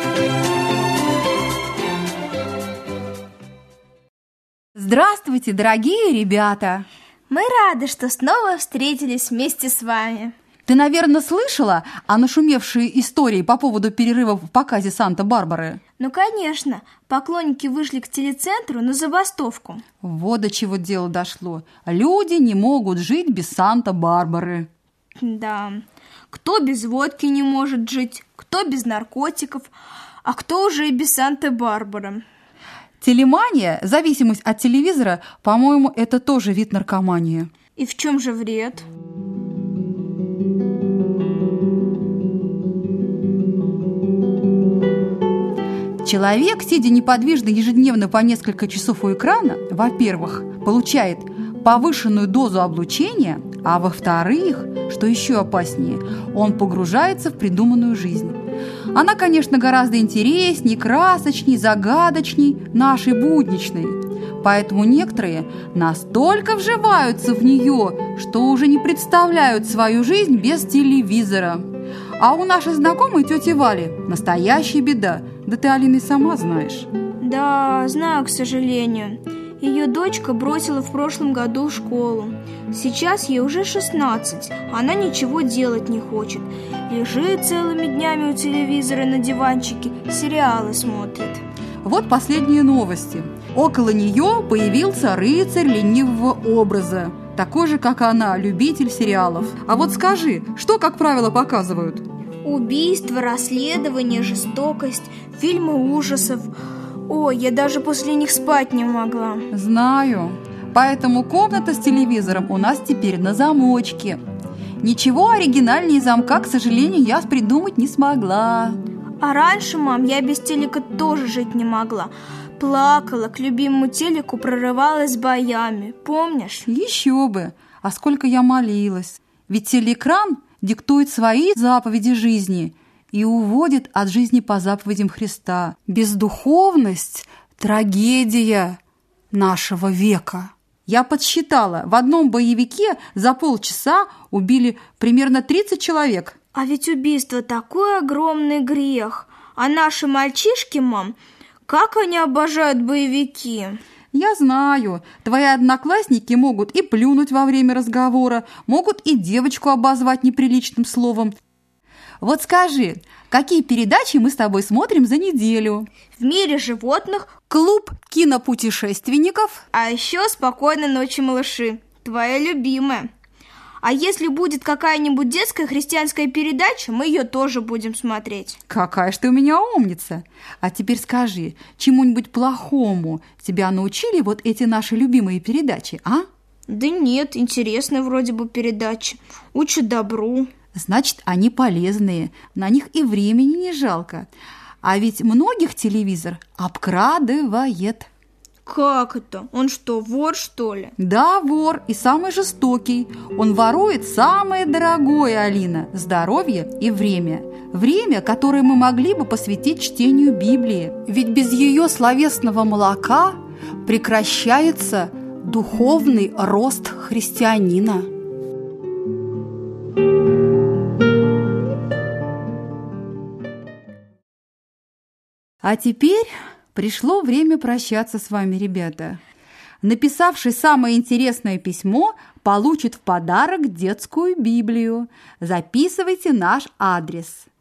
Здравствуйте, дорогие ребята! Мы рады, что снова встретились вместе с вами. Ты, наверное, слышала о нашумевшей истории по поводу перерыва в показе «Санта-Барбары»? Ну, конечно, поклонники вышли к телецентру на забастовку. Вот до чего дело дошло. Люди не могут жить без Санта-Барбары. Да, кто без водки не может жить, кто без наркотиков, а кто уже и без Санта-Барбары. Телемания, зависимость от телевизора, по-моему, это тоже вид наркомании. И в чем же вред? Человек, сидя неподвижно ежедневно по несколько часов у экрана, во-первых, получает повышенную дозу облучения, а во-вторых, что еще опаснее, он погружается в придуманную жизнь. Она, конечно, гораздо интересней, красочней, загадочней нашей будничной. Поэтому некоторые настолько вживаются в нее, что уже не представляют свою жизнь без телевизора. А у нашей знакомой тети Вали настоящая беда. Да ты, Алина, и сама знаешь. Да, знаю, к сожалению. Ее дочка бросила в прошлом году школу. Сейчас ей уже 16. Она ничего делать не хочет. Лежит целыми днями у телевизора на диванчике, сериалы смотрит. Вот последние новости. Около нее появился рыцарь ленивого образа. Такой же, как она, любитель сериалов. А вот скажи, что, как правило, показывают? Убийства, расследования, жестокость, фильмы ужасов. Ой, я даже после них спать не могла. Знаю. Поэтому комната с телевизором у нас теперь на замочке. Ничего оригинальнее замка, к сожалению, я придумать не смогла. А раньше, мам, я без телека тоже жить не могла. Плакала, к любимому телеку прорывалась боями. Помнишь? Еще бы. А сколько я молилась. Ведь телеэкран диктует свои заповеди жизни и уводит от жизни по заповедям Христа. Бездуховность – трагедия нашего века. Я подсчитала, в одном боевике за полчаса убили примерно 30 человек. А ведь убийство такой огромный грех. А наши мальчишки, мам, как они обожают боевики. Я знаю, твои одноклассники могут и плюнуть во время разговора, могут и девочку обозвать неприличным словом. Вот скажи, какие передачи мы с тобой смотрим за неделю? В мире животных, клуб кинопутешественников, а еще «Спокойной ночи, малыши», твоя любимая. А если будет какая-нибудь детская христианская передача, мы ее тоже будем смотреть. Какая ж ты у меня умница! А теперь скажи, чему-нибудь плохому тебя научили вот эти наши любимые передачи, а? Да нет, интересная вроде бы передача. Учат добру. Значит, они полезные, на них и времени не жалко. А ведь многих телевизор обкрадывает. Как это? Он что, вор, что ли? Да, вор, и самый жестокий. Он ворует самое дорогое, Алина – здоровье и время. Время, которое мы могли бы посвятить чтению Библии. Ведь без ее словесного молока прекращается духовный рост христианина. А теперь пришло время прощаться с вами, ребята. Написавший самое интересное письмо получит в подарок детскую Библию. Записывайте наш адрес.